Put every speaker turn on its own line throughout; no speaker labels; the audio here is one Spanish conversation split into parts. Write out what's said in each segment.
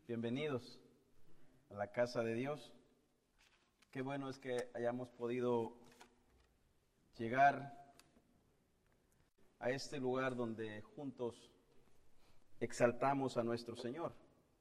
Bienvenidos a la casa de Dios. Qué bueno es que hayamos podido llegar a este lugar donde juntos exaltamos a nuestro Señor.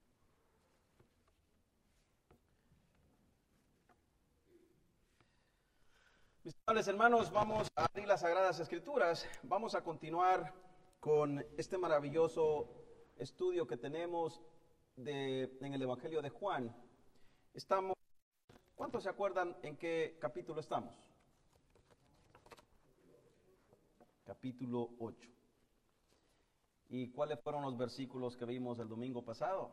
Mis amables hermanos, vamos a abrir las Sagradas Escrituras. Vamos a continuar con este maravilloso estudio que tenemos en el Evangelio de Juan. ¿Cuántos se acuerdan en qué capítulo estamos? Capítulo 8. ¿Y cuáles fueron los versículos que vimos el domingo pasado?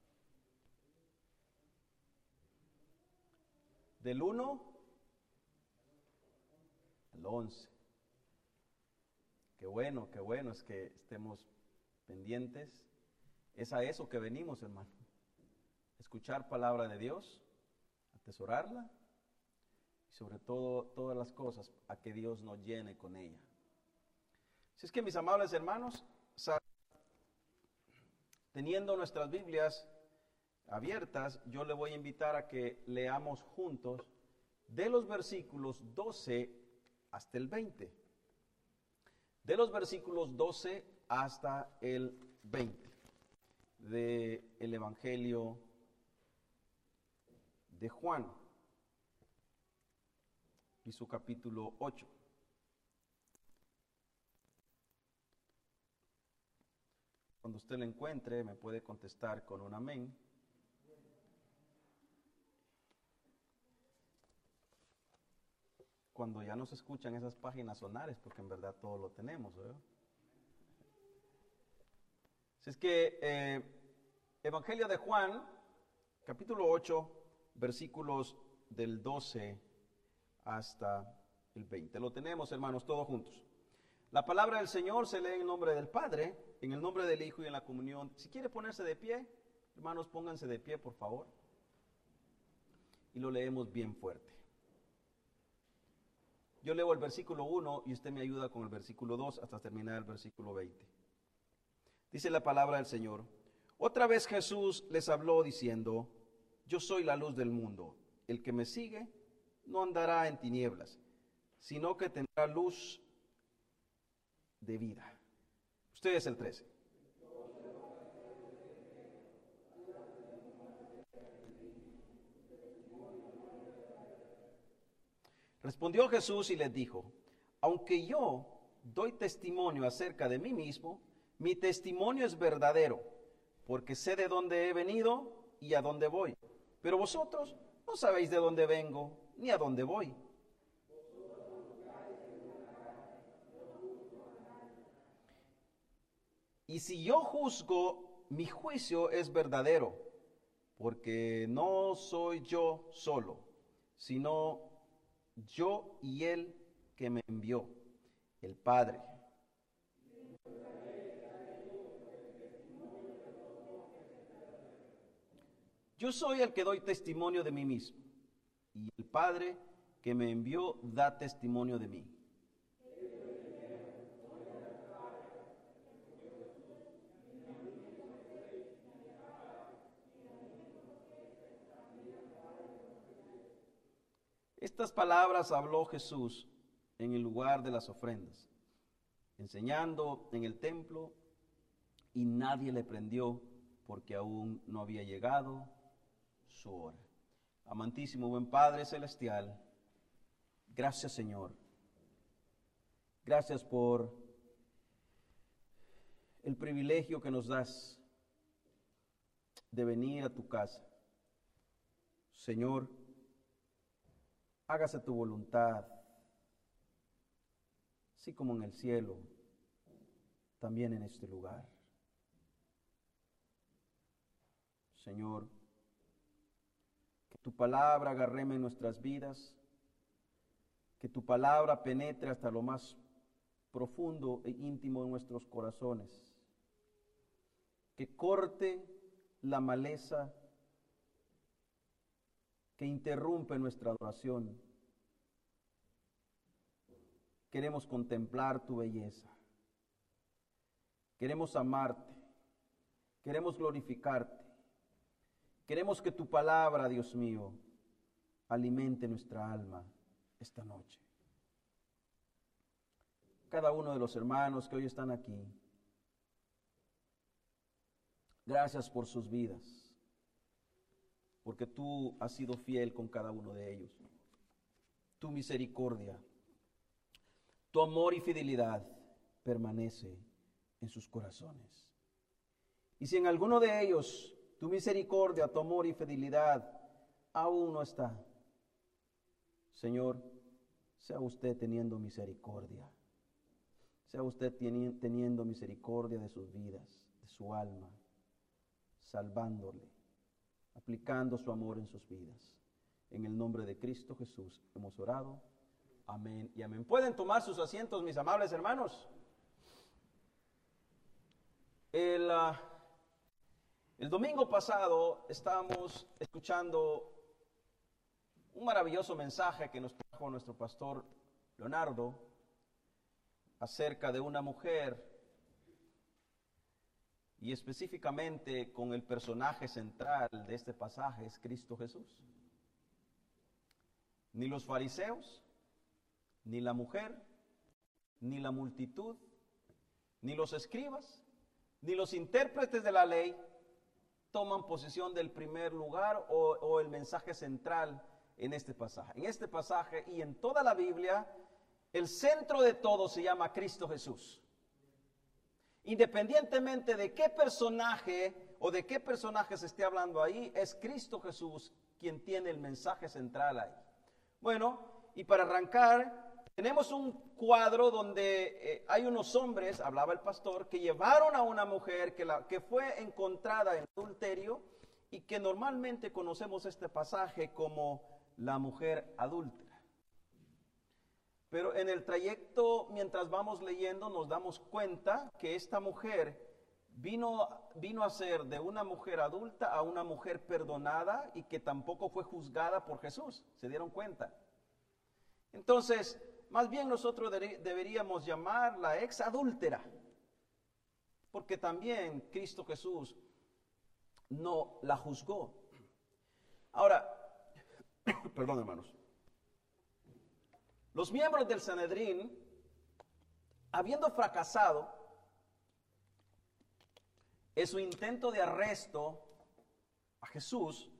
Del 1 al 11. Qué bueno es que estemos pendientes. Es a eso que venimos, hermano. Escuchar palabra de Dios, atesorarla y sobre todo todas las cosas a que Dios nos llene con ella. Si es que, mis amables hermanos, teniendo nuestras Biblias abiertas, yo le voy a invitar a que leamos juntos de los versículos 12 hasta el 20. De los versículos 12 hasta el 20 del Evangelio de Juan y su capítulo 8. Cuando usted lo encuentre, me puede contestar con un amén. Cuando ya nos escuchan esas páginas sonares, porque en verdad todo lo tenemos, ¿verdad? Así es que Evangelio de Juan, capítulo 8, versículos del 12 hasta el 20. Lo tenemos, hermanos, todos juntos. La palabra del Señor se lee en el nombre del Padre, en el nombre del Hijo y en la comunión. Si quiere ponerse de pie, hermanos, pónganse de pie, por favor. Y lo leemos bien fuerte. Yo leo el versículo 1 y usted me ayuda con el versículo 2 hasta terminar el versículo 20. Dice la palabra del Señor: Otra vez Jesús les habló diciendo: Yo soy la luz del mundo. El que me sigue no andará en tinieblas, sino que tendrá luz de vida. Usted es el 13. Respondió Jesús y les dijo: Aunque yo doy testimonio acerca de mí mismo, mi testimonio es verdadero, porque sé de dónde he venido y a dónde voy. Pero vosotros no sabéis de dónde vengo ni a dónde voy. Y si yo juzgo, mi juicio es verdadero, porque no soy yo solo, sino yo y Él que me envió, el Padre. Yo soy el que doy testimonio de mí mismo, y el Padre que me envió da testimonio de mí. Estas palabras habló Jesús en el lugar de las ofrendas, enseñando en el templo, y nadie le prendió porque aún no había llegado su hora. Amantísimo buen Padre Celestial, gracias, Señor. Gracias por el privilegio que nos das de venir a tu casa. Señor, hágase tu voluntad, así como en el cielo, también en este lugar. Señor, que tu palabra agarreme en nuestras vidas, que tu palabra penetre hasta lo más profundo e íntimo de nuestros corazones, que corte la maleza que interrumpe nuestra adoración. Queremos contemplar tu belleza, queremos amarte, queremos glorificarte, Queremos que tu palabra, Dios mío, alimente nuestra alma esta noche. Cada uno de los hermanos que hoy están aquí, gracias por sus vidas, porque tú has sido fiel con cada uno de ellos. Tu misericordia, tu amor y fidelidad permanece en sus corazones. Y si en alguno de ellos tu misericordia, tu amor y fidelidad aún no está, Señor, sea usted teniendo misericordia. Sea usted teniendo misericordia de sus vidas, de su alma, salvándole, aplicando su amor en sus vidas. En el nombre de Cristo Jesús hemos orado. Amén y amén. ¿Pueden tomar sus asientos, mis amables hermanos? El domingo pasado estábamos escuchando un maravilloso mensaje que nos trajo nuestro pastor Leonardo acerca de una mujer, y específicamente con el personaje central de este pasaje es Cristo Jesús. Ni los fariseos, ni la mujer, ni la multitud, ni los escribas, ni los intérpretes de la ley toman posesión del primer lugar o el mensaje central en este pasaje. En este pasaje y en toda la Biblia, el centro de todo se llama Cristo Jesús. Independientemente de qué personaje o de qué personaje se esté hablando ahí, es Cristo Jesús quien tiene el mensaje central ahí. Bueno, y para arrancar, tenemos un cuadro donde hay unos hombres, hablaba el pastor, que llevaron a una mujer que fue encontrada en adulterio y que normalmente conocemos este pasaje como la mujer adúltera. Pero en el trayecto, mientras vamos leyendo, nos damos cuenta que esta mujer vino a ser de una mujer adulta a una mujer perdonada y que tampoco fue juzgada por Jesús. ¿Se dieron cuenta? Entonces, más bien nosotros deberíamos llamarla ex adúltera, porque también Cristo Jesús no la juzgó. Ahora, perdón hermanos, los miembros del Sanedrín, habiendo fracasado en su intento de arresto a Jesús,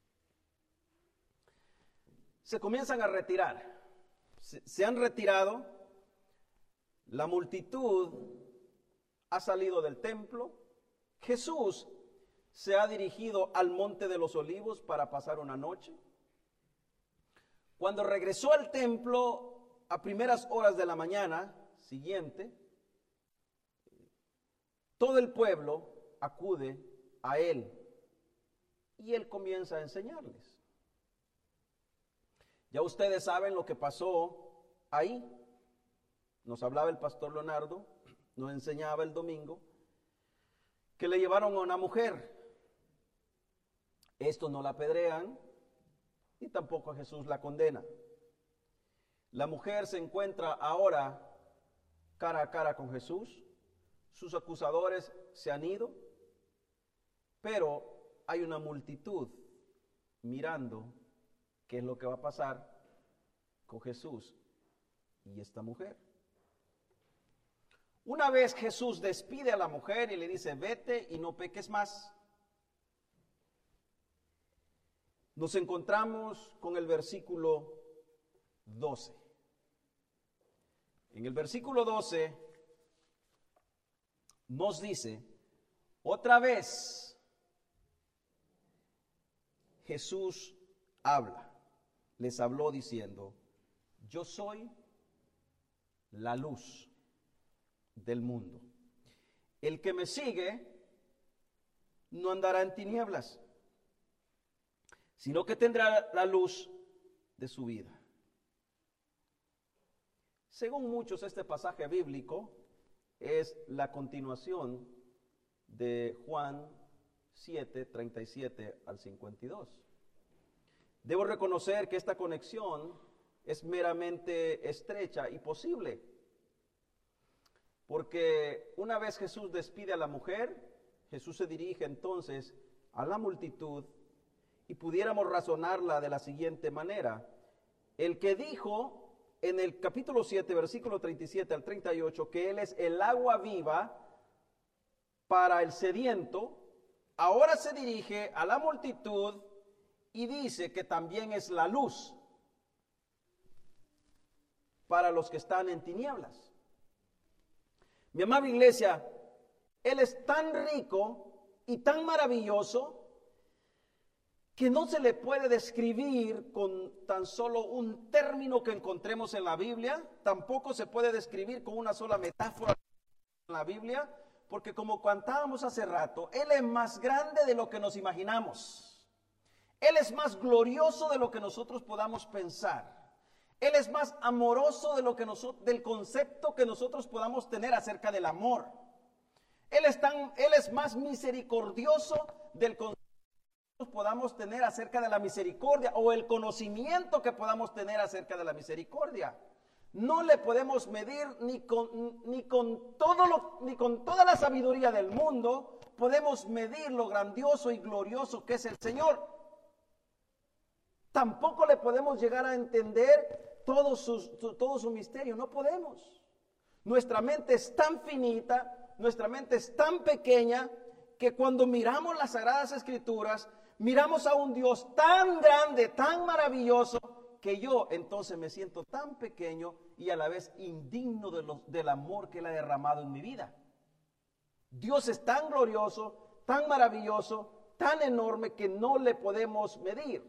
se comienzan a retirar. Se han retirado, la multitud ha salido del templo, Jesús se ha dirigido al Monte de los Olivos para pasar una noche. Cuando regresó al templo a primeras horas de la mañana siguiente, todo el pueblo acude a él y él comienza a enseñarles. Ya ustedes saben lo que pasó ahí. Nos hablaba el pastor Leonardo, nos enseñaba el domingo, que le llevaron a una mujer. Estos no la apedrean y tampoco a Jesús la condena. La mujer se encuentra ahora cara a cara con Jesús. Sus acusadores se han ido, pero hay una multitud mirando qué es lo que va a pasar con Jesús y esta mujer. Una vez Jesús despide a la mujer y le dice, vete y no peques más, nos encontramos con el versículo 12. En el versículo 12 nos dice, otra vez Jesús habla, les habló diciendo, yo soy la luz del mundo. El que me sigue no andará en tinieblas, sino que tendrá la luz de su vida. Según muchos, este pasaje bíblico es la continuación de Juan 7, 37 al 52. Debo reconocer que esta conexión es meramente estrecha y posible, porque una vez Jesús despide a la mujer, Jesús se dirige entonces a la multitud y pudiéramos razonarla de la siguiente manera. El que dijo en el capítulo 7, versículo 37 al 38, que Él es el agua viva para el sediento, ahora se dirige a la multitud y dice que también es la luz para los que están en tinieblas. Mi amada iglesia, Él es tan rico y tan maravilloso que no se le puede describir con tan solo un término que encontremos en la Biblia, tampoco se puede describir con una sola metáfora en la Biblia, porque como cantábamos hace rato, Él es más grande de lo que nos imaginamos. Él es más glorioso de lo que nosotros podamos pensar. Él es más amoroso de lo que del concepto que nosotros podamos tener acerca del amor. Él es más misericordioso del concepto que podamos tener acerca de la misericordia o el conocimiento que podamos tener acerca de la misericordia. No le podemos medir ni con toda la sabiduría del mundo podemos medir lo grandioso y glorioso que es el Señor. Tampoco le podemos llegar a entender todo su misterio, no podemos. Nuestra mente es tan finita, nuestra mente es tan pequeña, que cuando miramos las Sagradas Escrituras, miramos a un Dios tan grande, tan maravilloso, que yo entonces me siento tan pequeño y a la vez indigno del amor que Él ha derramado en mi vida. Dios es tan glorioso, tan maravilloso, tan enorme que no le podemos medir.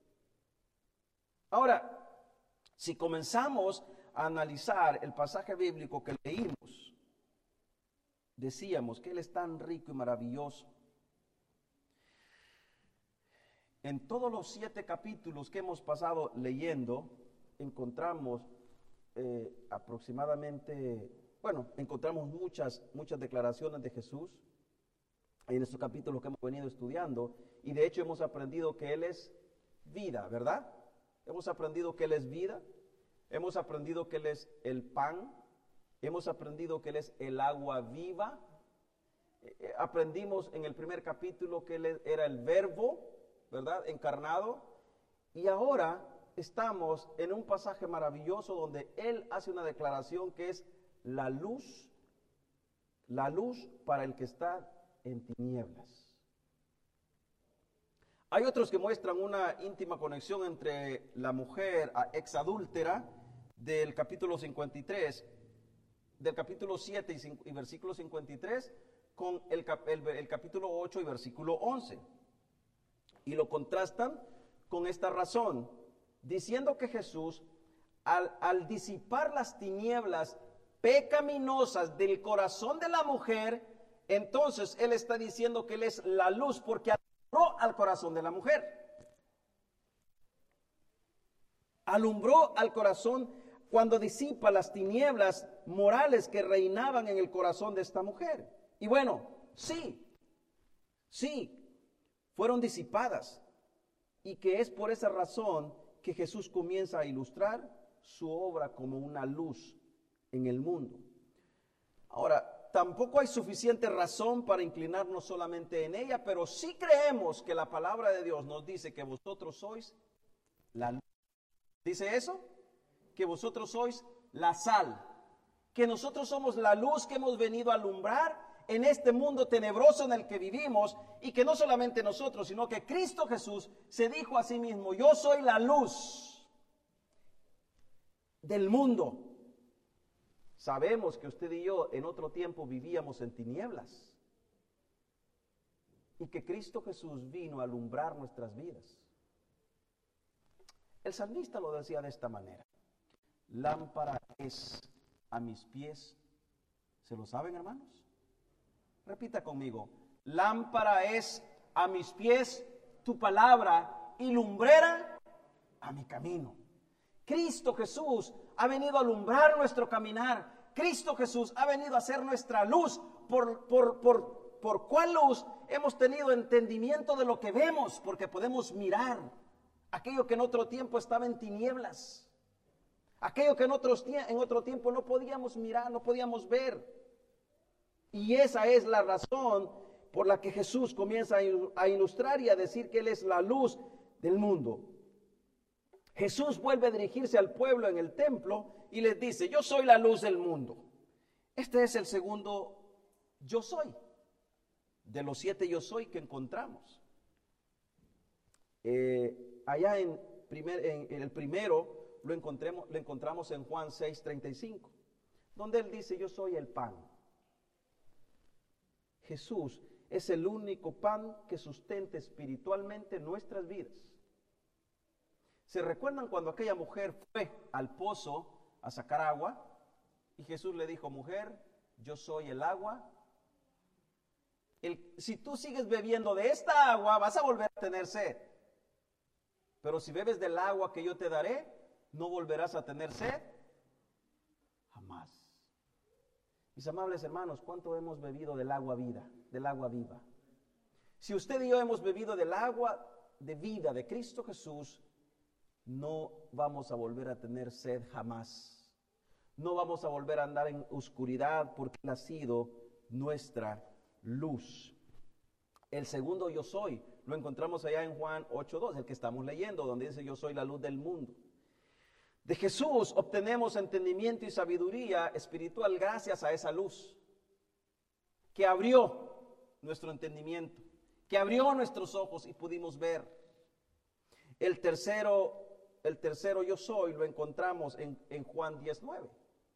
Ahora, si comenzamos a analizar el pasaje bíblico que leímos, decíamos que Él es tan rico y maravilloso. En todos los 7 capítulos que hemos pasado leyendo, encontramos encontramos muchas declaraciones de Jesús en estos capítulos que hemos venido estudiando, y de hecho hemos aprendido que Él es vida, ¿verdad? Hemos aprendido que Él es vida, hemos aprendido que Él es el pan, hemos aprendido que Él es el agua viva, aprendimos en el primer capítulo que Él era el verbo, ¿verdad? Encarnado, y ahora estamos en un pasaje maravilloso donde Él hace una declaración que es la luz para el que está en tinieblas. Hay otros que muestran una íntima conexión entre la mujer exadúltera del capítulo 53, del capítulo 7 y versículo 53, con el capítulo 8 y versículo 11. Y lo contrastan con esta razón, diciendo que Jesús, al disipar las tinieblas pecaminosas del corazón de la mujer, entonces Él está diciendo que Él es la luz, porque alumbró al corazón de la mujer. Alumbró al corazón cuando disipa las tinieblas morales que reinaban en el corazón de esta mujer. Y bueno, sí, fueron disipadas, y que es por esa razón que Jesús comienza a ilustrar su obra como una luz en el mundo. Ahora, tampoco hay suficiente razón para inclinarnos solamente en ella, pero sí creemos que la palabra de Dios nos dice que vosotros sois la luz. ¿Dice eso? Que vosotros sois la sal, que nosotros somos la luz que hemos venido a alumbrar en este mundo tenebroso en el que vivimos, y que no solamente nosotros, sino que Cristo Jesús se dijo a sí mismo: yo soy la luz del mundo. Sabemos que usted y yo en otro tiempo vivíamos en tinieblas, y que Cristo Jesús vino a alumbrar nuestras vidas. El salmista lo decía de esta manera: lámpara es a mis pies. ¿Se lo saben, hermanos? Repita conmigo: lámpara es a mis pies tu palabra y lumbrera a mi camino. Cristo Jesús ha venido a alumbrar nuestro caminar. Cristo Jesús ha venido a ser nuestra luz. ¿Por cuál luz? Hemos tenido entendimiento de lo que vemos, porque podemos mirar aquello que en otro tiempo estaba en tinieblas, aquello que en otro tiempo no podíamos mirar, no podíamos ver. Y esa es la razón por la que Jesús comienza a ilustrar y a decir que Él es la luz del mundo. Jesús vuelve a dirigirse al pueblo en el templo y les dice: yo soy la luz del mundo. Este es el segundo yo soy, de los 7 yo soy que encontramos. Allá en el primero lo encontramos en Juan 6:35, donde Él dice: yo soy el pan. Jesús es el único pan que sustenta espiritualmente nuestras vidas. ¿Se recuerdan cuando aquella mujer fue al pozo a sacar agua? Y Jesús le dijo: mujer, yo soy el agua. Si tú sigues bebiendo de esta agua, vas a volver a tener sed. Pero si bebes del agua que yo te daré, no volverás a tener sed jamás. Mis amables hermanos, ¿cuánto hemos bebido del agua vida, del agua viva? Si usted y yo hemos bebido del agua de vida de Cristo Jesús, no vamos a volver a tener sed jamás. No vamos a volver a andar en oscuridad, porque Él ha sido nuestra luz. El segundo yo soy lo encontramos allá en Juan 8:2, el que estamos leyendo, donde dice: yo soy la luz del mundo. De Jesús obtenemos entendimiento y sabiduría espiritual gracias a esa luz que abrió nuestro entendimiento, que abrió nuestros ojos y pudimos ver. El tercero yo soy lo encontramos en Juan 10:9.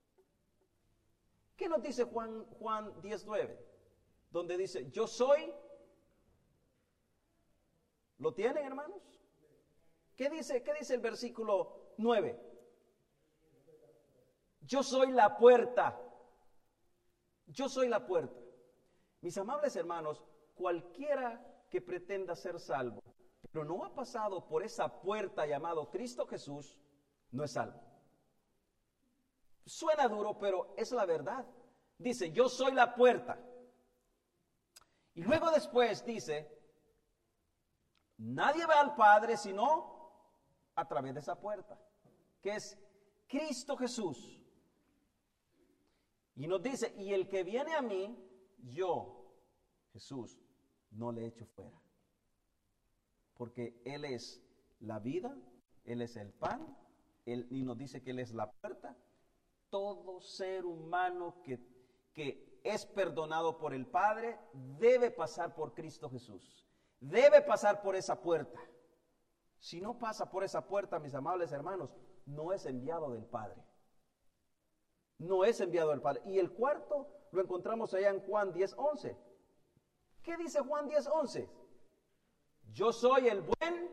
¿Qué nos dice Juan 10:9? Donde dice: yo soy. ¿Lo tienen, hermanos? ¿Qué dice el versículo 9? Yo soy la puerta. Yo soy la puerta. Mis amables hermanos, cualquiera que pretenda ser salvo, pero no ha pasado por esa puerta llamado Cristo Jesús, no es salvo. Suena duro, pero es la verdad. Dice: yo soy la puerta. Y luego después dice: nadie va al Padre sino a través de esa puerta, que es Cristo Jesús. Y nos dice: y el que viene a mí, yo, Jesús, no le echo fuera. Porque Él es la vida, Él es el pan, y nos dice que Él es la puerta. Todo ser humano que es perdonado por el Padre debe pasar por Cristo Jesús. Debe pasar por esa puerta. Si no pasa por esa puerta, mis amables hermanos, no es enviado del Padre. No es enviado del Padre. Y el cuarto lo encontramos allá en Juan 10:11. ¿Qué dice Juan 10:11? Yo soy el buen.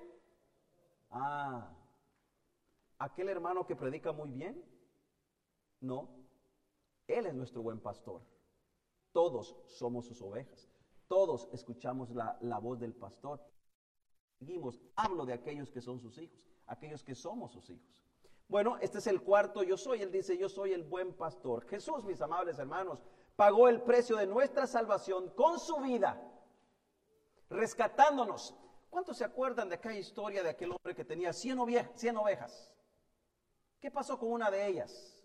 ¿Aquel hermano que predica muy bien? No. Él es nuestro buen pastor. Todos somos sus ovejas. Todos escuchamos la voz del pastor. Hablo de aquellos que son sus hijos, aquellos que somos sus hijos. Bueno, este es el cuarto yo soy. Él dice: yo soy el buen pastor. Jesús, mis amables hermanos, pagó el precio de nuestra salvación con su vida, rescatándonos. ¿Cuántos se acuerdan de aquella historia de aquel hombre que tenía 100 ovejas? ¿Qué pasó con una de ellas?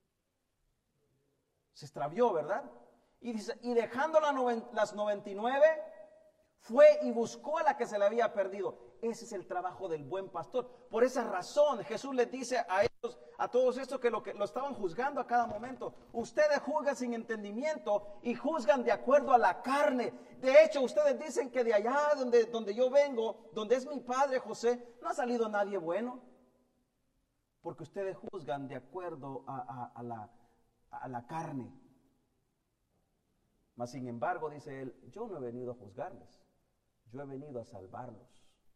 Se extravió, ¿verdad? Y dice: y dejando las 99, fue y buscó a la que se le había perdido. Ese es el trabajo del buen pastor. Por esa razón Jesús les dice a todos estos que lo estaban juzgando a cada momento: ustedes juzgan sin entendimiento y juzgan de acuerdo a la carne. De hecho, ustedes dicen que de allá donde yo vengo, donde es mi padre José, no ha salido nadie bueno, porque ustedes juzgan de acuerdo a la carne. Mas sin embargo, dice él: yo no he venido a juzgarles, yo he venido a salvarlos.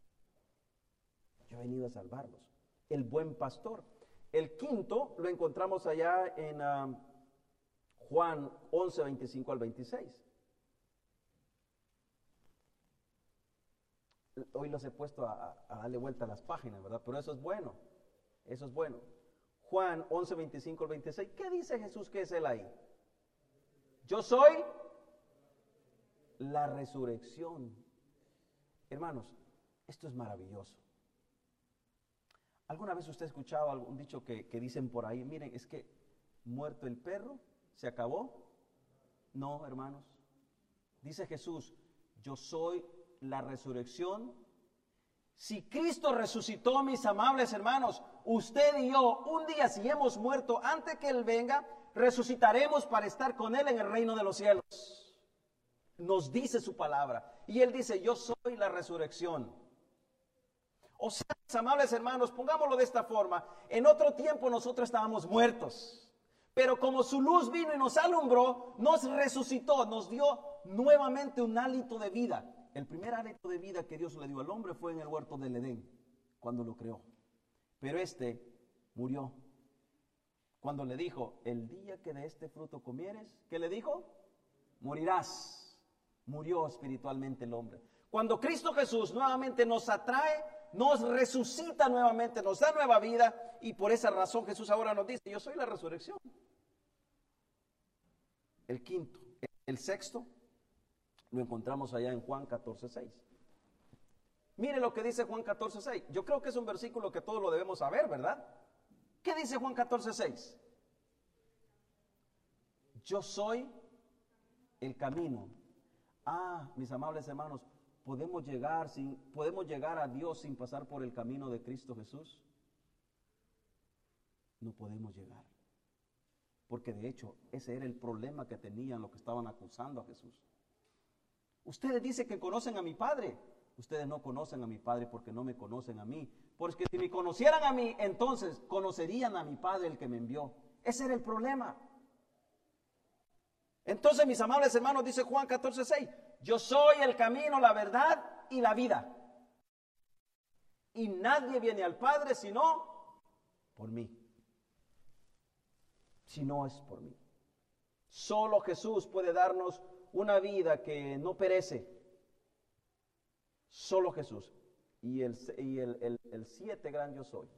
Yo he venido a salvarlos. El buen pastor. El quinto lo encontramos allá en Juan 11:25 al 26. Hoy los he puesto a darle vuelta a las páginas, ¿verdad? Pero eso es bueno. Eso es bueno. Juan 11:25 al 26. ¿Qué dice Jesús que es él ahí? Yo soy la resurrección. Hermanos, esto es maravilloso. ¿Alguna vez usted ha escuchado algún dicho que dicen por ahí? Miren, es que muerto el perro, ¿se acabó? No, hermanos. Dice Jesús: Yo soy la resurrección. Si Cristo resucitó, mis amables hermanos, usted y yo, un día si hemos muerto antes que Él venga, resucitaremos para estar con Él en el reino de los cielos. Nos dice su palabra. Y Él dice, yo soy la resurrección. O sea, mis amables hermanos, pongámoslo de esta forma. En otro tiempo nosotros estábamos muertos. Pero como su luz vino y nos alumbró, nos resucitó, nos dio nuevamente un hálito de vida. El primer hálito de vida que Dios le dio al hombre fue en el huerto del Edén, cuando lo creó. Pero este murió. Cuando le dijo, el día que de este fruto comieres, ¿qué le dijo? Morirás. Murió espiritualmente el hombre. Cuando Cristo Jesús nuevamente nos atrae, nos resucita nuevamente, nos da nueva vida, y por esa razón Jesús ahora nos dice, yo soy la resurrección. El quinto, el sexto, lo encontramos allá en Juan 14:6. Mire lo que dice Juan 14:6. Yo creo que es un versículo que todos lo debemos saber, ¿verdad? ¿Qué dice Juan 14:6? Yo soy el camino. Mis amables hermanos, ¿podemos llegar a Dios sin pasar por el camino de Cristo Jesús? No podemos llegar. Porque de hecho, ese era el problema que tenían los que estaban acusando a Jesús. Ustedes dicen que conocen a mi Padre. Ustedes no conocen a mi Padre porque no me conocen a mí. Porque si me conocieran a mí, entonces conocerían a mi Padre, el que me envió. Ese era el problema. Entonces, mis amables hermanos, dice Juan 14:6, yo soy el camino, la verdad y la vida. Y nadie viene al Padre sino por mí. Si no es por mí. Solo Jesús puede darnos una vida que no perece. Solo Jesús. Y el 7 gran yo soy.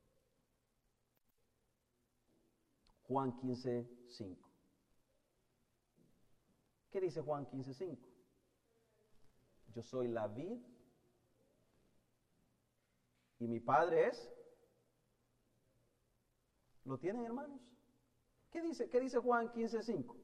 Juan 15:5. ¿Qué dice Juan 15:5? Yo soy la vid y mi Padre es. ¿Lo tienen, hermanos? ¿Qué dice Juan 15:5?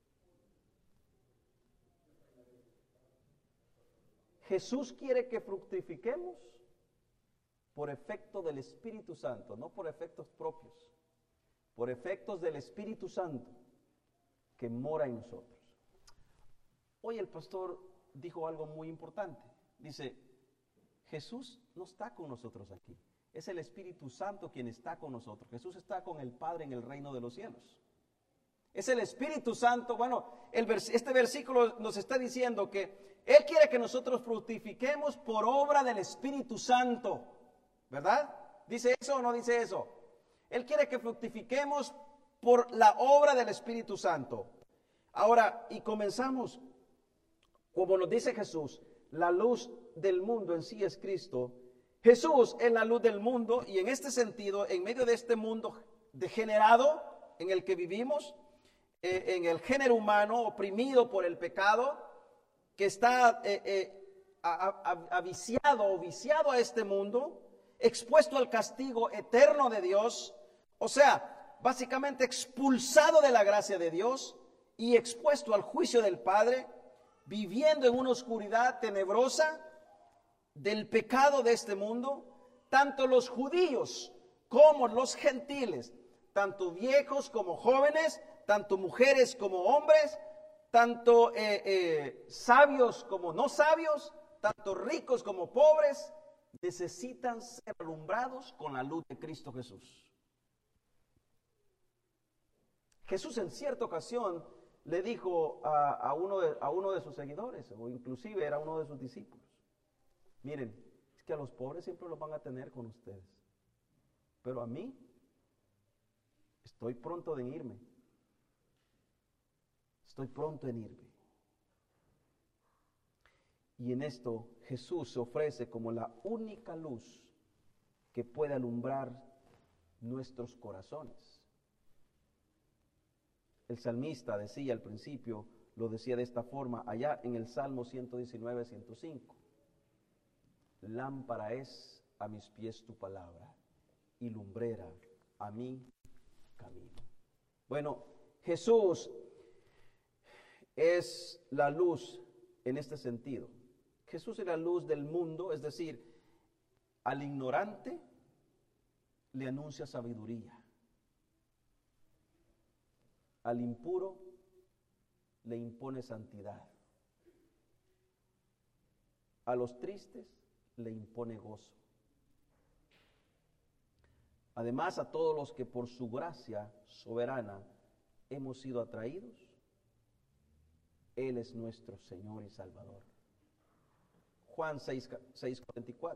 Jesús quiere que fructifiquemos por efecto del Espíritu Santo, no por efectos propios, por efectos del Espíritu Santo que mora en nosotros. Hoy el pastor dijo algo muy importante. Dice, Jesús no está con nosotros aquí. Es el Espíritu Santo quien está con nosotros. Jesús está con el Padre en el reino de los cielos. Es el Espíritu Santo. Bueno, este versículo nos está diciendo que Él quiere que nosotros fructifiquemos por obra del Espíritu Santo. ¿Verdad? ¿Dice eso o no dice eso? Él quiere que fructifiquemos por la obra del Espíritu Santo. Ahora, y comenzamos, como nos dice Jesús, la luz del mundo en sí es Cristo. Jesús es la luz del mundo, y en este sentido, en medio de este mundo degenerado en el que vivimos, en el género humano oprimido por el pecado, que está viciado a este mundo, expuesto al castigo eterno de Dios, o sea, básicamente expulsado de la gracia de Dios y expuesto al juicio del Padre, viviendo en una oscuridad tenebrosa del pecado de este mundo, tanto los judíos como los gentiles, tanto viejos como jóvenes, tanto mujeres como hombres, tanto sabios como no sabios, tanto ricos como pobres, necesitan ser alumbrados con la luz de Cristo Jesús. Jesús en cierta ocasión le dijo a uno de sus seguidores, o inclusive era uno de sus discípulos, miren, es que a los pobres siempre los van a tener con ustedes, pero a mí estoy pronto en irme. Estoy pronto en irme. Y en esto Jesús se ofrece como la única luz que puede alumbrar nuestros corazones. El salmista decía al principio, lo decía de esta forma, allá en el Salmo 119, 105. Lámpara es a mis pies tu palabra y lumbrera a mi camino. Bueno, Jesús es la luz en este sentido. Jesús es la luz del mundo, es decir, al ignorante le anuncia sabiduría, al impuro le impone santidad, a los tristes le impone gozo. Además, a todos los que por su gracia soberana hemos sido atraídos, Él es nuestro Señor y Salvador. Juan 6:44.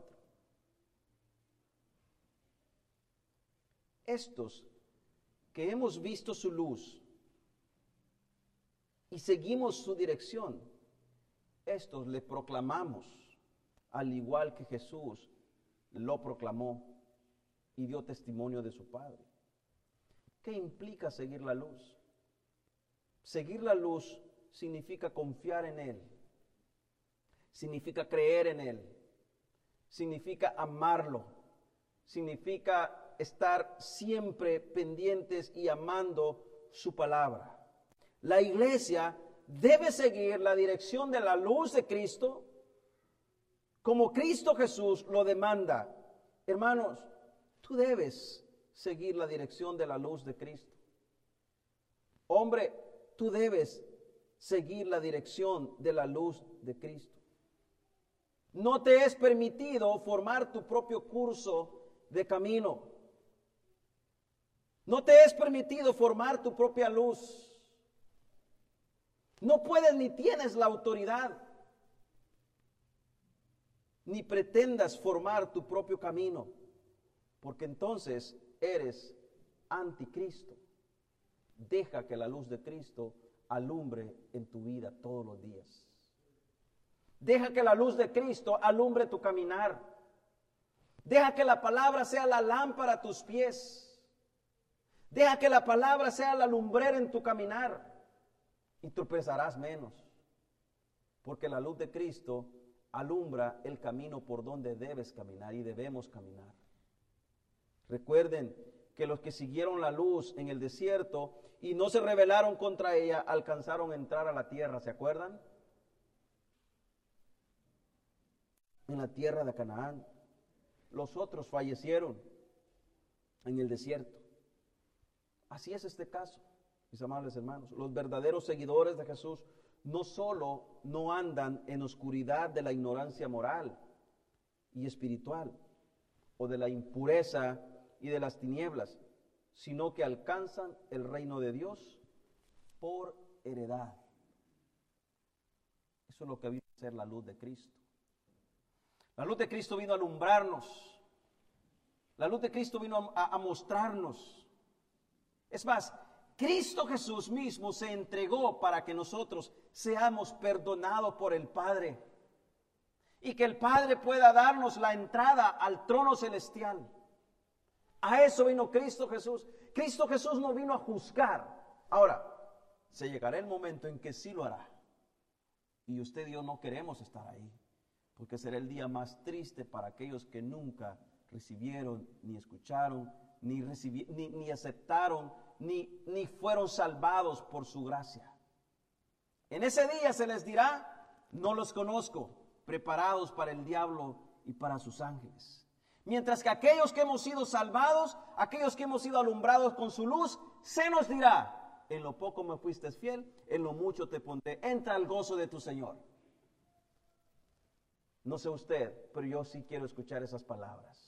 Estos que hemos visto su luz y seguimos su dirección, estos le proclamamos, al igual que Jesús lo proclamó y dio testimonio de su Padre. ¿Qué implica seguir la luz? Seguir la luz significa confiar en Él, significa creer en Él, significa amarlo, significa estar siempre pendientes y amando su palabra. La iglesia debe seguir la dirección de la luz de Cristo como Cristo Jesús lo demanda. Hermanos, tú debes seguir la dirección de la luz de Cristo. Hombre, tú debes seguir la dirección de la luz de Cristo. No te es permitido formar tu propio curso de camino. No te es permitido formar tu propia luz. No puedes ni tienes la autoridad, ni pretendas formar tu propio camino, porque entonces eres anticristo. Deja que la luz de Cristo alumbre en tu vida todos los días. Deja que la luz de Cristo alumbre tu caminar. Deja que la palabra sea la lámpara a tus pies. Deja que la palabra sea la lumbrera en tu caminar y tropezarás menos, porque la luz de Cristo alumbra el camino por donde debes caminar y debemos caminar. Recuerden que los que siguieron la luz en el desierto y no se rebelaron contra ella, alcanzaron a entrar a la tierra, ¿se acuerdan? En la tierra de Canaán. Los otros fallecieron en el desierto. Así es este caso, mis amables hermanos. Los verdaderos seguidores de Jesús no solo no andan en oscuridad de la ignorancia moral y espiritual, o de la impureza y de las tinieblas, sino que alcanzan el reino de Dios por heredad. Eso es lo que vino a ser la luz de Cristo. La luz de Cristo vino a alumbrarnos. La luz de Cristo vino a mostrarnos. Es más, Cristo Jesús mismo se entregó para que nosotros seamos perdonados por el Padre y que el Padre pueda darnos la entrada al trono celestial. A eso vino Cristo Jesús. Cristo Jesús no vino a juzgar. Ahora, se llegará el momento en que sí lo hará. Y usted y yo no queremos estar ahí, porque será el día más triste para aquellos que nunca recibieron, ni escucharon, ni aceptaron, ni fueron salvados por su gracia. En ese día se les dirá: no los conozco, preparados para el diablo y para sus ángeles. Mientras que aquellos que hemos sido salvados, aquellos que hemos sido alumbrados con su luz, se nos dirá: en lo poco me fuiste fiel, en lo mucho te pondré, entra al gozo de tu Señor. No sé usted, pero yo sí quiero escuchar esas palabras.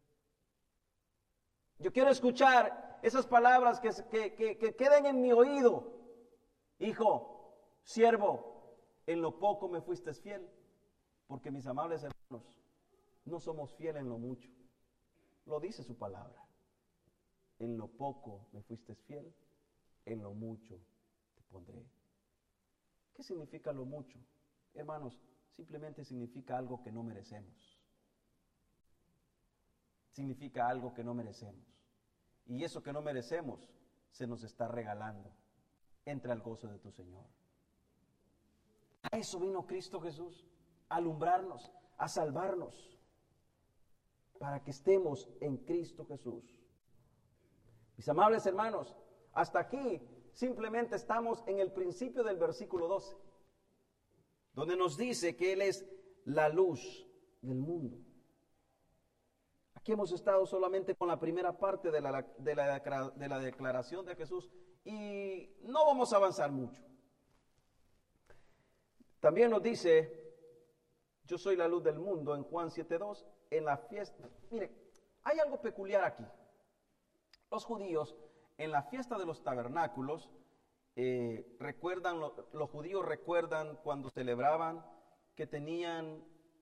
Yo quiero escuchar esas palabras que queden en mi oído. Hijo, siervo, en lo poco me fuiste fiel. Porque, mis amables hermanos, no somos fieles en lo mucho. Lo dice su palabra. En lo poco me fuiste fiel, en lo mucho te pondré. ¿Qué significa lo mucho? Hermanos, simplemente significa algo que no merecemos. Significa algo que no merecemos. Y eso que no merecemos se nos está regalando. Entra al gozo de tu Señor. A eso vino Cristo Jesús, a alumbrarnos, a salvarnos, para que estemos en Cristo Jesús. Mis amables hermanos, hasta aquí simplemente estamos en el principio del versículo 12. donde nos dice que Él es la luz del mundo. Aquí hemos estado solamente con la primera parte de la declaración de Jesús y no vamos a avanzar mucho. También nos dice, yo soy la luz del mundo en Juan 7:2, en la fiesta. Mire, hay algo peculiar aquí. Los judíos en la fiesta de los tabernáculos, los judíos recuerdan cuando celebraban que tenían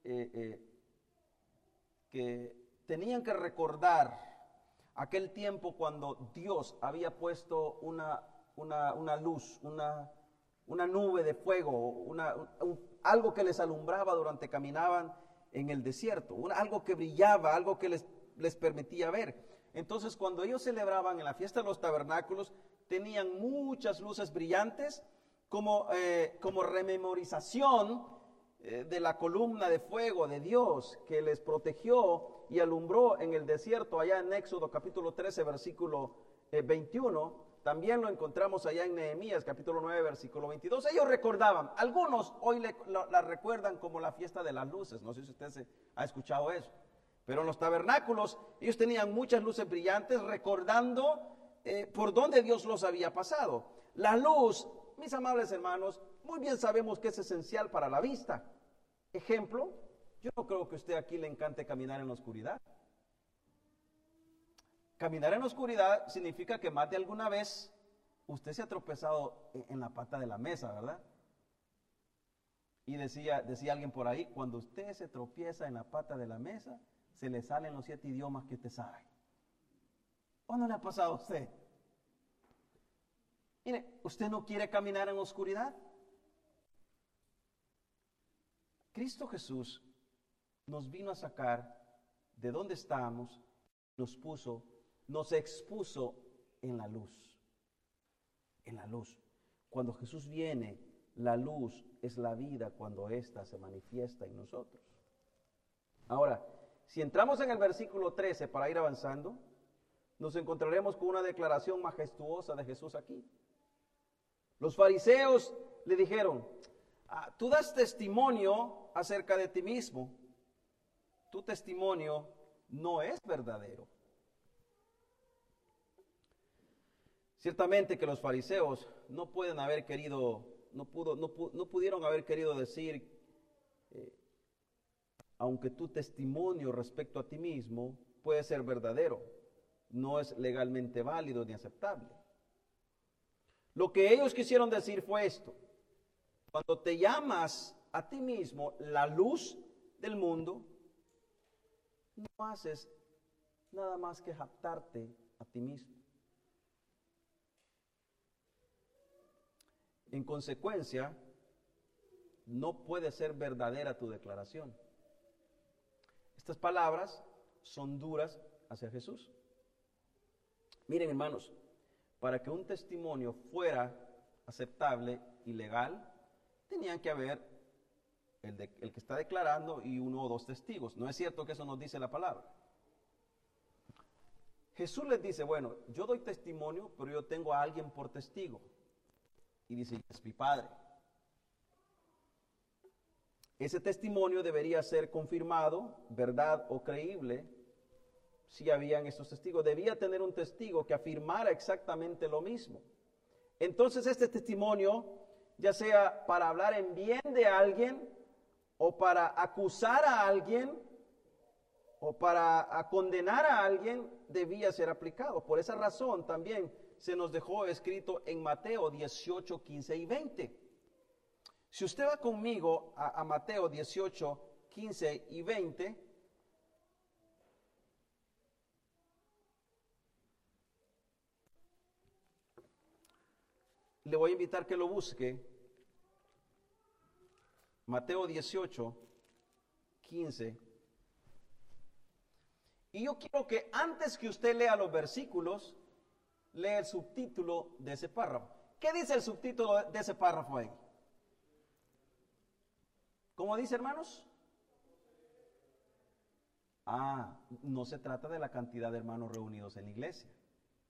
que recordar aquel tiempo cuando Dios había puesto una luz, una nube de fuego, algo que les alumbraba durante caminaban en el desierto, algo que brillaba, algo que les permitía ver. Entonces, cuando ellos celebraban en la fiesta de los tabernáculos, tenían muchas luces brillantes como rememorización de la columna de fuego de Dios que les protegió y alumbró en el desierto, allá en Éxodo capítulo 13, versículo 21. También lo encontramos allá en Nehemías capítulo 9, versículo 22. Ellos recordaban, algunos hoy la recuerdan como la fiesta de las luces. No sé si usted ha escuchado eso. Pero en los tabernáculos ellos tenían muchas luces brillantes recordando por dónde Dios los había pasado. La luz, mis amables hermanos, muy bien sabemos que es esencial para la vista. Ejemplo, yo no creo que a usted aquí le encante caminar en la oscuridad. Caminar en la oscuridad significa que más de alguna vez usted se ha tropezado en la pata de la mesa, ¿verdad? Y decía alguien por ahí, cuando usted se tropieza en la pata de la mesa, se le salen los 7 idiomas que usted sabe. ¿O no le ha pasado a usted? Mire, ¿usted no quiere caminar en la oscuridad? Cristo Jesús nos vino a sacar de donde estábamos, nos expuso en la luz. En la luz. Cuando Jesús viene, la luz es la vida cuando ésta se manifiesta en nosotros. Ahora, si entramos en el versículo 13 para ir avanzando, nos encontraremos con una declaración majestuosa de Jesús aquí. Los fariseos le dijeron, tú das testimonio acerca de ti mismo, tu testimonio no es verdadero. Ciertamente que los fariseos no pudieron haber querido decir, aunque tu testimonio respecto a ti mismo puede ser verdadero, no es legalmente válido ni aceptable. Lo que ellos quisieron decir fue esto: cuando te llamas a ti mismo la luz del mundo, no haces nada más que jactarte a ti mismo. En consecuencia, no puede ser verdadera tu declaración. Estas palabras son duras hacia Jesús. Miren, hermanos, para que un testimonio fuera aceptable y legal, tenían que haber el que está declarando y 1 o 2 testigos. ¿No es cierto que eso nos dice la palabra? Jesús les dice, bueno, yo doy testimonio, pero yo tengo a alguien por testigo. Y dice, es mi Padre. Ese testimonio debería ser confirmado, verdad o creíble, si habían estos testigos. Debía tener un testigo que afirmara exactamente lo mismo. Entonces este testimonio, ya sea para hablar en bien de alguien, o para acusar a alguien, o para condenar a alguien, debía ser aplicado. Por esa razón también se nos dejó escrito en Mateo 18, 15 y 20. Si usted va conmigo a Mateo 18, 15 y 20, le voy a invitar que lo busque. Mateo 18, 15. Y yo quiero que antes que usted lea los versículos, lea el subtítulo de ese párrafo. ¿Qué dice el subtítulo de ese párrafo ahí? ¿Cómo dice, hermanos? No se trata de la cantidad de hermanos reunidos en la iglesia,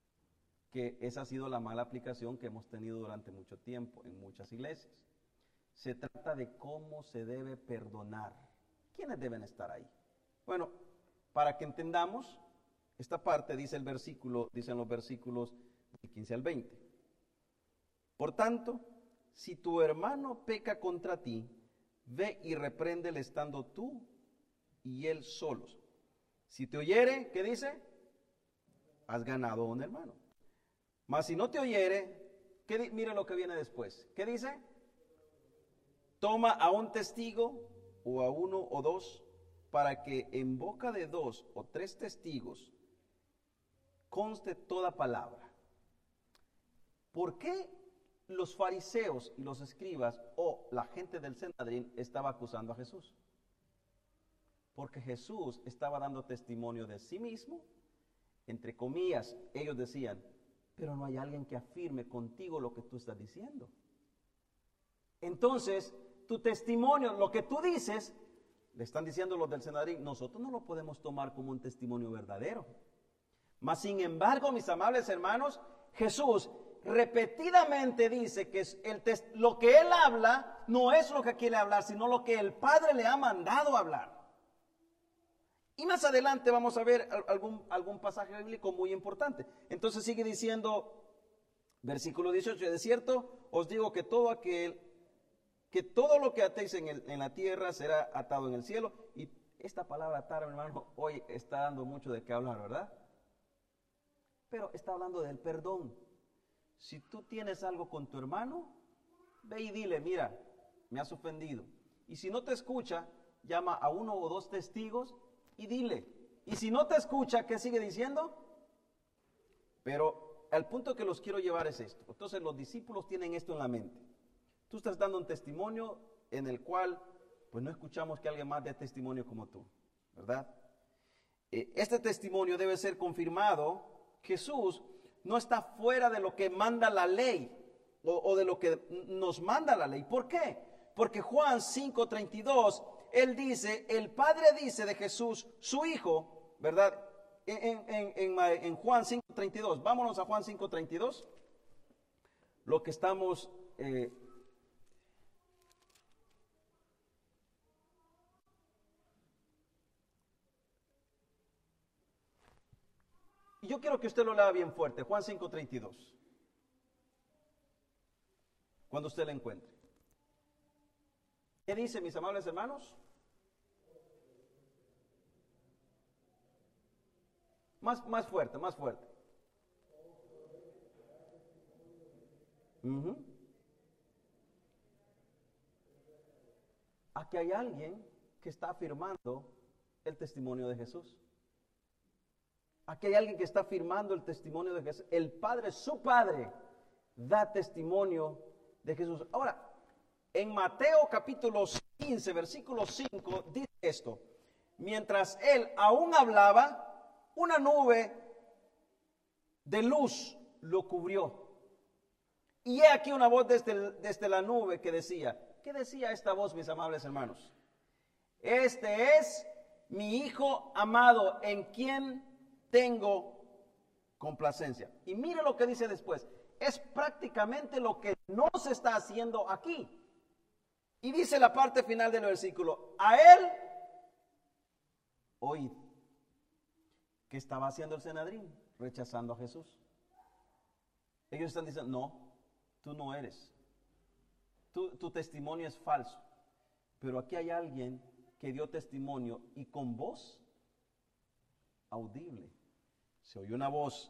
que esa ha sido la mala aplicación que hemos tenido durante mucho tiempo en muchas iglesias. Se trata de cómo se debe perdonar. ¿Quiénes deben estar ahí? Bueno, para que entendamos, esta parte dice el versículo, dicen los versículos del 15 al 20. Por tanto, si tu hermano peca contra ti, ve y repréndele estando tú y él solos. Si te oyere, ¿qué dice? Has ganado a un hermano. Mas si no te oyere, mire lo que viene después. ¿Qué dice? Toma a un testigo o a uno o dos, para que en boca de 2 o 3 testigos conste toda palabra. ¿Por qué los fariseos y los escribas o la gente del Sanedrín estaba acusando a Jesús? Porque Jesús estaba dando testimonio de sí mismo. Entre comillas, ellos decían, pero no hay alguien que afirme contigo lo que tú estás diciendo. Entonces, tu testimonio, lo que tú dices, le están diciendo los del Sanedrín, nosotros no lo podemos tomar como un testimonio verdadero. Mas, sin embargo, mis amables hermanos, Jesús repetidamente dice que lo que Él habla no es lo que quiere hablar, sino lo que el Padre le ha mandado hablar. Y más adelante vamos a ver algún pasaje bíblico muy importante. Entonces sigue diciendo, versículo 18, de cierto os digo que todo lo que atéis en la tierra será atado en el cielo. Y esta palabra atar, hermano, hoy está dando mucho de qué hablar, ¿verdad? Pero está hablando del perdón. Si tú tienes algo con tu hermano, ve y dile, mira, me has ofendido. Y si no te escucha, llama a 1 o 2 testigos y dile. Y si no te escucha, ¿qué sigue diciendo? Pero el punto que los quiero llevar es esto. Entonces los discípulos tienen esto en la mente. Tú estás dando un testimonio en el cual, pues no escuchamos que alguien más dé testimonio como tú, ¿verdad? Este testimonio debe ser confirmado. Jesús no está fuera de lo que manda la ley o de lo que nos manda la ley. ¿Por qué? Porque Juan 5:32, él dice, el Padre dice de Jesús, su Hijo, ¿verdad? En Juan 5:32, vámonos a Juan 5:32, lo que estamos... Y yo quiero que usted lo lea bien fuerte, Juan 5:32. Cuando usted lo encuentre. ¿Qué dice, mis amables hermanos? Más fuerte, más fuerte. Aquí hay alguien que está afirmando el testimonio de Jesús. Aquí hay alguien que está afirmando el testimonio de Jesús. El Padre, su Padre, da testimonio de Jesús. Ahora, en Mateo capítulo 15, versículo 5, dice esto. Mientras él aún hablaba, una nube de luz lo cubrió. Y he aquí una voz desde la nube que decía, ¿qué decía esta voz, mis amables hermanos? Este es mi Hijo amado, en quien tengo complacencia. Y mire lo que dice después. Es prácticamente lo que no se está haciendo aquí. Y dice la parte final del versículo, a él oíd. ¿Qué estaba haciendo el Sanedrín? Rechazando a Jesús. Ellos están diciendo, no, tú no eres. Tu testimonio es falso. Pero aquí hay alguien que dio testimonio y con voz audible. Se oyó una voz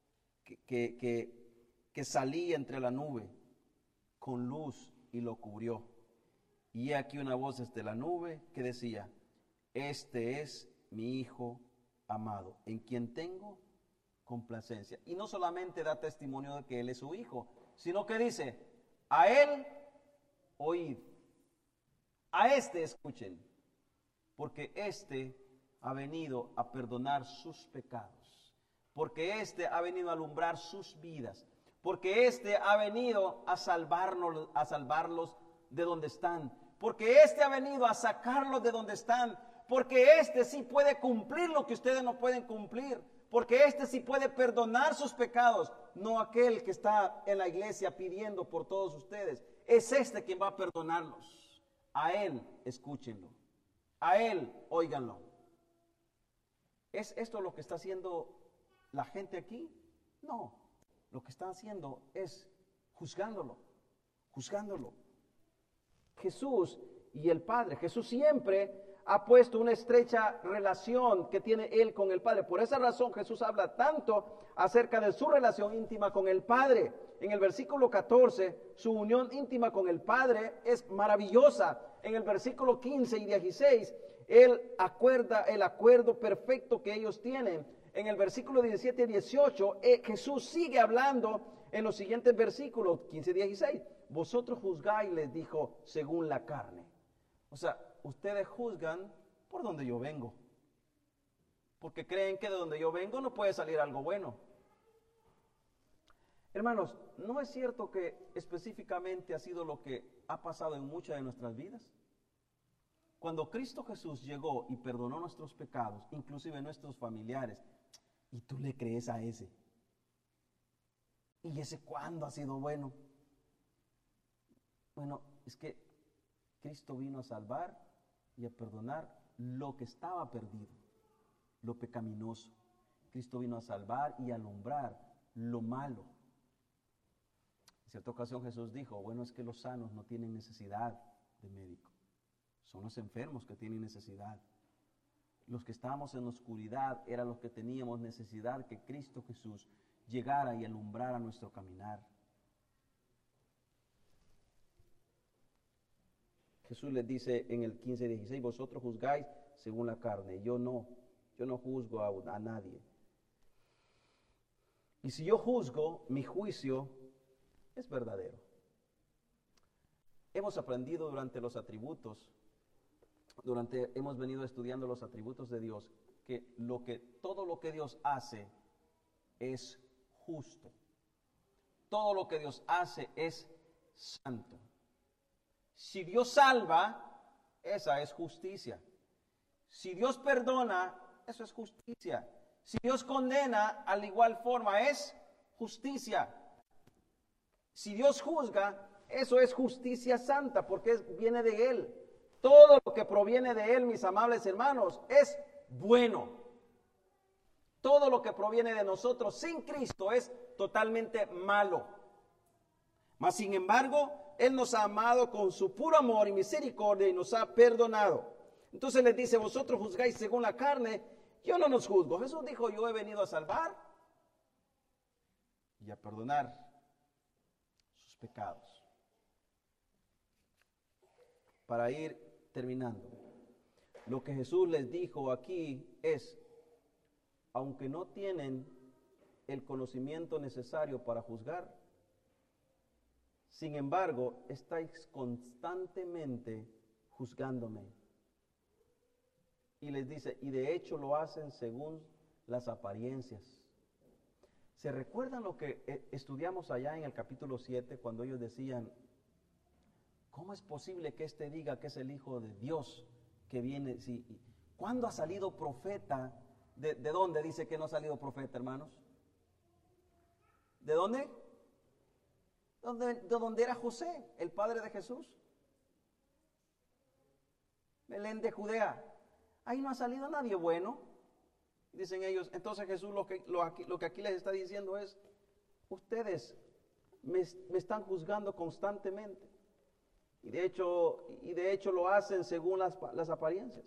que salía entre la nube con luz y lo cubrió. Y aquí una voz desde la nube que decía, este es mi Hijo amado, en quien tengo complacencia. Y no solamente da testimonio de que Él es su Hijo, sino que dice, a Él oíd, a este escuchen, porque este ha venido a perdonar sus pecados, porque este ha venido a alumbrar sus vidas, porque este ha venido a salvarlos de donde están, porque este ha venido a sacarlos de donde están, porque este sí puede cumplir lo que ustedes no pueden cumplir, porque este sí puede perdonar sus pecados, no aquel que está en la iglesia pidiendo por todos ustedes. es este quien va a perdonarlos. A Él escúchenlo, a Él óiganlo. ¿Es esto lo que está haciendo la gente aquí? No, lo que están haciendo es juzgándolo. Jesús y el Padre. Jesús siempre ha puesto una estrecha relación que tiene Él con el Padre. Por esa razón Jesús habla tanto acerca de su relación íntima con el Padre. En el versículo 14, su unión íntima con el Padre es maravillosa. En el versículo 15 y 16, Él acuerda el acuerdo perfecto que ellos tienen. En el versículo 17 y 18, Jesús sigue hablando en los siguientes versículos, 15 y 16. Vosotros juzgáis, les dijo, según la carne. O sea, ustedes juzgan por donde yo vengo. Porque creen que de donde yo vengo no puede salir algo bueno. Hermanos, ¿no es cierto que específicamente ha sido lo que ha pasado en muchas de nuestras vidas? Cuando Cristo Jesús llegó y perdonó nuestros pecados, inclusive nuestros familiares, y tú le crees a ese. ¿Y ese cuándo ha sido bueno? Bueno, es que Cristo vino a salvar y a perdonar lo que estaba perdido, lo pecaminoso. Cristo vino a salvar y a alumbrar lo malo. En cierta ocasión Jesús dijo, bueno, es que los sanos no tienen necesidad de médico. Son los enfermos que tienen necesidad. Los que estábamos en oscuridad eran los que teníamos necesidad que Cristo Jesús llegara y alumbrara nuestro caminar. Jesús les dice en el 15:16, vosotros juzgáis según la carne, yo no juzgo a nadie. Y si yo juzgo, mi juicio es verdadero. Hemos aprendido durante los atributos, hemos venido estudiando los atributos de Dios, que todo lo que Dios hace es justo. Todo lo que Dios hace es santo. Si Dios salva, esa es justicia. Si Dios perdona, eso es justicia. Si Dios condena, al igual forma, es justicia. Si Dios juzga, eso es justicia santa, porque viene de Él. Todo lo que proviene de Él, mis amables hermanos, es bueno. Todo lo que proviene de nosotros sin Cristo es totalmente malo. Mas, sin embargo, Él nos ha amado con su puro amor y misericordia y nos ha perdonado. Entonces les dice, vosotros juzgáis según la carne, yo no nos juzgo. Jesús dijo, yo he venido a salvar y a perdonar sus pecados. Para ir terminando, lo que Jesús les dijo aquí es, aunque no tienen el conocimiento necesario para juzgar, sin embargo, estáis constantemente juzgándome. Y les dice, y de hecho lo hacen según las apariencias. ¿Se recuerdan lo que estudiamos allá en el capítulo 7 cuando ellos decían, ¿cómo es posible que éste diga que es el Hijo de Dios que viene? ¿Cuándo ha salido profeta? ¿De dónde dice que no ha salido profeta, hermanos? ¿De dónde? De donde era José, el padre de Jesús. Belén de Judea. Ahí no ha salido nadie bueno. Dicen ellos. Entonces Jesús lo que aquí les está diciendo es, ustedes me están juzgando constantemente. Y de hecho lo hacen según las apariencias.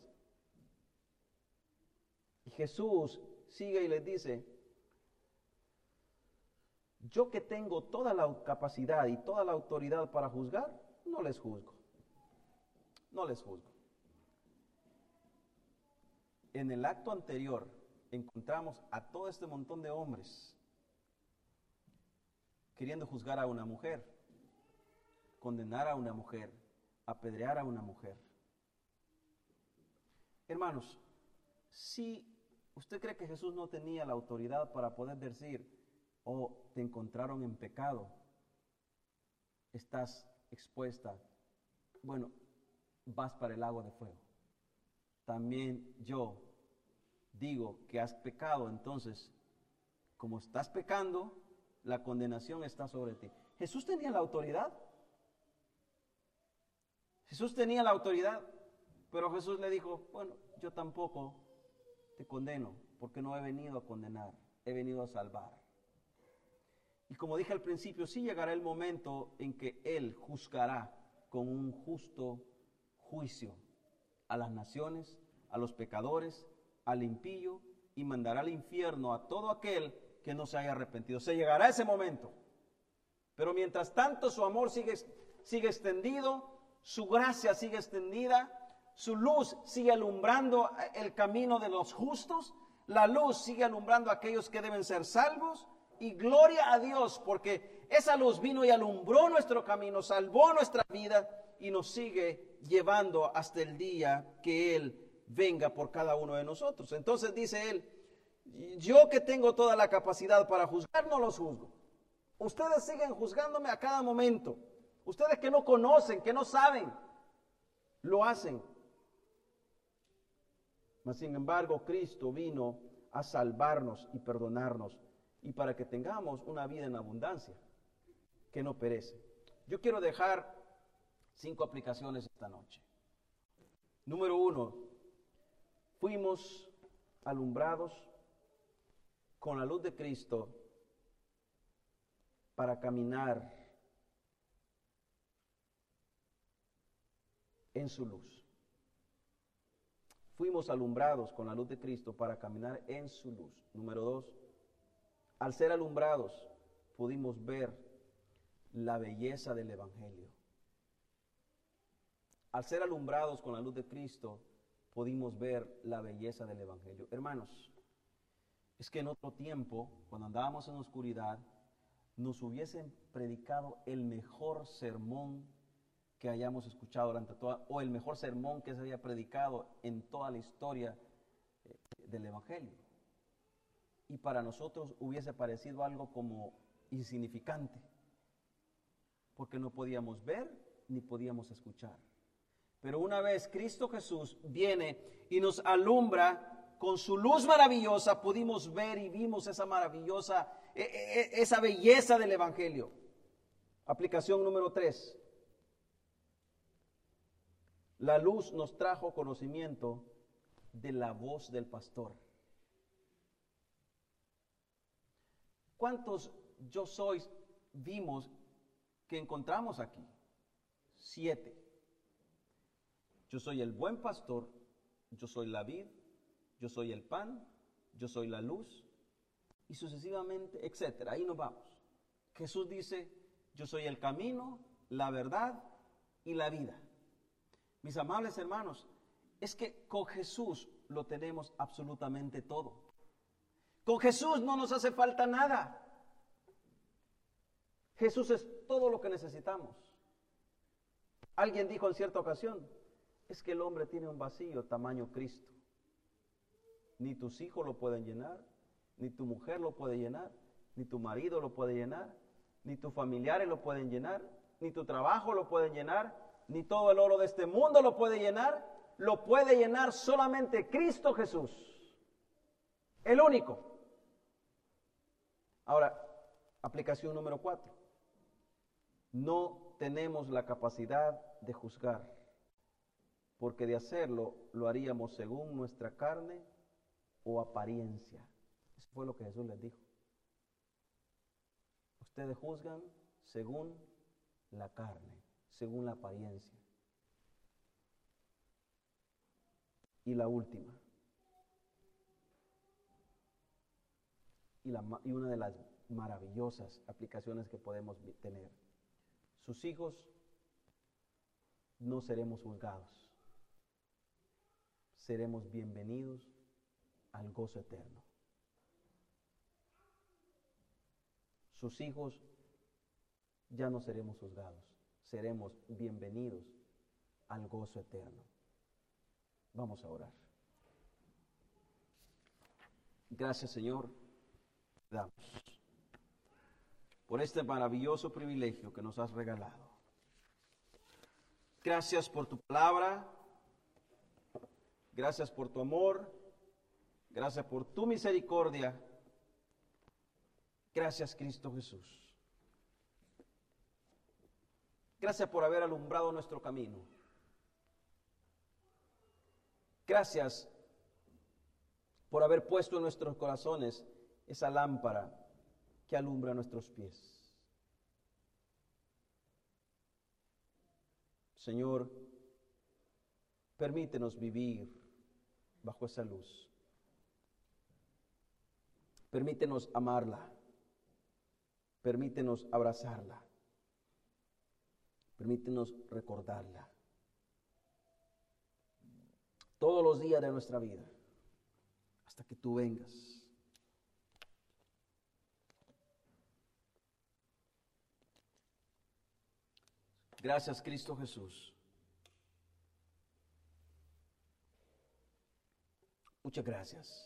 Y Jesús sigue y les dice, yo que tengo toda la capacidad y toda la autoridad para juzgar, no les juzgo. No les juzgo. En el acto anterior encontramos a todo este montón de hombres queriendo juzgar a una mujer, condenar a una mujer, apedrear a una mujer. Hermanos, si usted cree que Jesús no tenía la autoridad para poder decir, te encontraron en pecado, estás expuesta, bueno, vas para el lago de fuego. También yo digo que has pecado, entonces, como estás pecando, la condenación está sobre ti. ¿Jesús tenía la autoridad? Jesús tenía la autoridad, pero Jesús le dijo, bueno, yo tampoco te condeno, porque no he venido a condenar, he venido a salvar. Y como dije al principio, sí llegará el momento en que Él juzgará con un justo juicio a las naciones, a los pecadores, al impío, y mandará al infierno a todo aquel que no se haya arrepentido. Se llegará ese momento. Pero mientras tanto su amor sigue extendido, su gracia sigue extendida, su luz sigue alumbrando el camino de los justos, la luz sigue alumbrando a aquellos que deben ser salvos, y gloria a Dios, porque esa luz vino y alumbró nuestro camino, salvó nuestra vida y nos sigue llevando hasta el día que Él venga por cada uno de nosotros. Entonces dice Él, yo que tengo toda la capacidad para juzgar, no los juzgo. Ustedes siguen juzgándome a cada momento. Ustedes que no conocen, que no saben, lo hacen. Mas sin embargo, Cristo vino a salvarnos y perdonarnos, y para que tengamos una vida en abundancia, que no perece. Yo quiero dejar 5 aplicaciones esta noche. Número 1, fuimos alumbrados con la luz de Cristo para caminar en su luz. Fuimos alumbrados con la luz de Cristo para caminar en su luz. Número 2, al ser alumbrados pudimos ver la belleza del Evangelio. Al ser alumbrados con la luz de Cristo pudimos ver la belleza del Evangelio. Hermanos, es que en otro tiempo, cuando andábamos en oscuridad, nos hubiesen predicado el mejor sermón que hayamos escuchado durante toda, o el mejor sermón que se haya predicado en toda la historia del Evangelio. Y para nosotros hubiese parecido algo como insignificante, porque no podíamos ver ni podíamos escuchar. Pero una vez Cristo Jesús viene y nos alumbra con su luz maravillosa, pudimos ver y vimos esa maravillosa, esa belleza del Evangelio. Aplicación número 3. La luz nos trajo conocimiento de la voz del pastor. ¿Cuántos yo sois vimos que encontramos aquí? 7. Yo soy el buen pastor, yo soy la vid, yo soy el pan, yo soy la luz, y sucesivamente, etcétera. Ahí nos vamos. Jesús dice, yo soy el camino, la verdad y la vida. Mis amables hermanos, es que con Jesús lo tenemos absolutamente todo. Con Jesús no nos hace falta nada. Jesús es todo lo que necesitamos. Alguien dijo en cierta ocasión, es que el hombre tiene un vacío tamaño Cristo. Ni tus hijos lo pueden llenar, ni tu mujer lo puede llenar, ni tu marido lo puede llenar, ni tus familiares lo pueden llenar, ni tu trabajo lo pueden llenar, ni todo el oro de este mundo lo puede llenar. Lo puede llenar solamente Cristo Jesús, el único. Ahora, aplicación número 4. No tenemos la capacidad de juzgar, porque de hacerlo lo haríamos según nuestra carne o apariencia. Eso fue lo que Jesús les dijo. Ustedes juzgan según la carne, según la apariencia. Y la última, y una de las maravillosas aplicaciones que podemos tener. Sus hijos no seremos juzgados, seremos bienvenidos al gozo eterno. Sus hijos ya no seremos juzgados, seremos bienvenidos al gozo eterno. Vamos a orar. Gracias, Señor, damos por este maravilloso privilegio que nos has regalado. Gracias por tu palabra, gracias por tu amor, gracias por tu misericordia. Gracias, Cristo Jesús. Gracias por haber alumbrado nuestro camino. Gracias por haber puesto en nuestros corazones esa lámpara que alumbra nuestros pies. Señor, permítenos vivir bajo esa luz. Permítenos amarla. Permítenos abrazarla. Permítenos recordarla. Todos los días de nuestra vida, hasta que tú vengas. Gracias, Cristo Jesús. Muchas gracias.